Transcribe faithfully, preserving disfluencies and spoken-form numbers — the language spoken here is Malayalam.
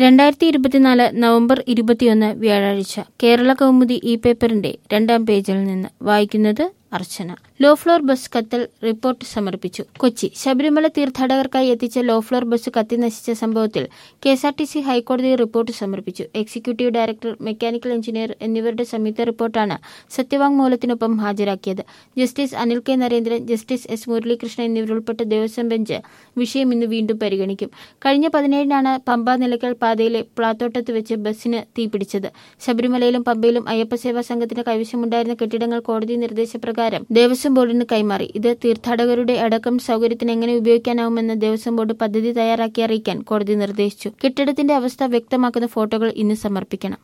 രണ്ടായിരത്തി ഇരുപത്തിനാല് നവംബർ ഇരുപത്തിയൊന്ന് വ്യാഴാഴ്ച കേരള കൗമുദി ഈ പേപ്പറിന്റെ രണ്ടാം പേജിൽ നിന്ന് വായിക്കുന്നത് അർച്ചന. ലോ ഫ്ലോർ ബസ് കത്തൽ റിപ്പോർട്ട് സമർപ്പിച്ചു. കൊച്ചി. ശബരിമല തീർത്ഥാടകർക്കായി എത്തിച്ച ലോ ഫ്ലോർ ബസ് കത്തി നശിച്ച സംഭവത്തിൽ K S R T C ഹൈക്കോടതിയിൽ റിപ്പോർട്ട് സമർപ്പിച്ചു. എക്സിക്യൂട്ടീവ് ഡയറക്ടർ, മെക്കാനിക്കൽ എഞ്ചിനീയർ എന്നിവരുടെ സംയുക്ത റിപ്പോർട്ടാണ് സത്യവാങ്മൂലത്തിനൊപ്പം ഹാജരാക്കിയത്. Justice Anil K Narendran, justice S Muralikrishnan എന്നിവരുൾപ്പെട്ട ദേവസ്വം ബെഞ്ച് വിഷയം ഇന്ന് വീണ്ടും പരിഗണിക്കും. കഴിഞ്ഞ പതിനേഴിനാണ് പമ്പ നിലയ്ക്കൽ പാതയിലെ പ്ലാത്തോട്ടത്ത് വെച്ച് ബസ്സിന് തീപിടിച്ചത്. ശബരിമലയിലും പമ്പയിലും അയ്യപ്പസേവാ സംഘത്തിന് കൈവശമുണ്ടായിരുന്ന കെട്ടിടങ്ങൾ കോടതി നിർദ്ദേശപ്രകാരം ദേവസ്വം ബോർഡിന് കൈമാറി. ഇത് തീർത്ഥാടകരുടെ അടക്കം സൗകര്യത്തിന് എങ്ങനെ ഉപയോഗിക്കാനാവുമെന്ന് ദേവസ്വം ബോർഡ് പദ്ധതി തയ്യാറാക്കി അറിയിക്കാൻ കോടതി നിർദ്ദേശിച്ചു. കെട്ടിടത്തിന്റെ അവസ്ഥ വ്യക്തമാക്കുന്ന ഫോട്ടോകൾ ഇന്ന് സമർപ്പിക്കണം.